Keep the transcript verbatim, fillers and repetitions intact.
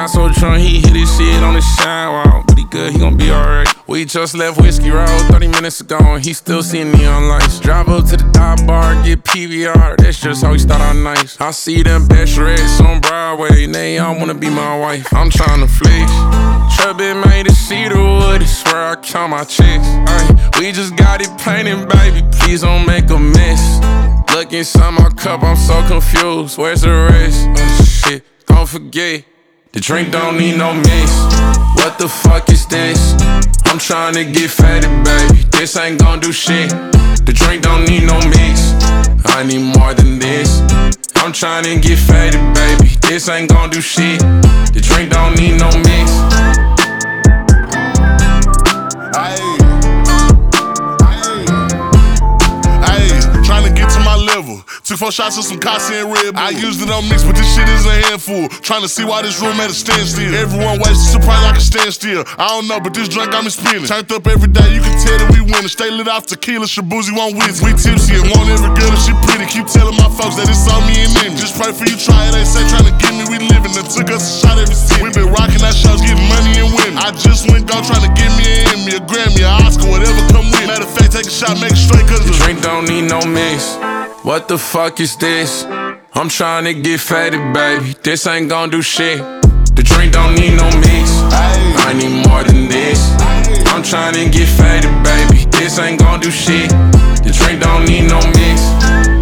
so drunk, he hit his shit on the sidewalk. But he good, he gon' be alright. We just left Whiskey Road thirty minutes ago, and he still seeing neon lights. Drive up to the dive bar, get P V R. That's just how we start our nights. I see them bachelorettes on Broadway, and they all wanna be my wife. I'm tryna flex. Trap been made to see the wood, it's where I count my checks. Ay, we just got it painted, baby, please don't make a mess. Look inside my cup, I'm so confused, where's the rest? Oh shit, don't forget, the drink don't need no mix. What the fuck is this? I'm tryna get fatted, baby, this ain't gon' do shit. The drink don't need no mix, I need more than this. I'm tryna get fatted, baby, this ain't gon' do shit. The drink don't need no mix. Ayy, ayy, ayy, tryna get to my level. Took four shots of some Casa and Red Bull. I used it on mix, but this shit is a handful. Tryna see why this room at a standstill. Everyone wasted, surprised I can stand still. I don't know, but this drink got me spinning. Turned up every day, you can tell that we winning. Stay lit off tequila, Shabuzi won't whiz. We tipsy and want every girl and she pretty. Keep telling my folks that it's on me and them. Just pray for you, try it, ain't say tryna get me, we living. They took us a shot every city. We been rocking our shows, getting money and winning. I just went gone tryna get me an Emmy, a Grammy, a Oscar, whatever come with. Matter of fact, take a shot, make it straight, cause the drink don't need no mix. What the fuck is this? I'm tryna get fatted, baby, this ain't gon' do shit. The drink don't need no mix, I need more than this. I'm tryna get fatted, baby, this ain't gon' do shit. The drink don't need no mix.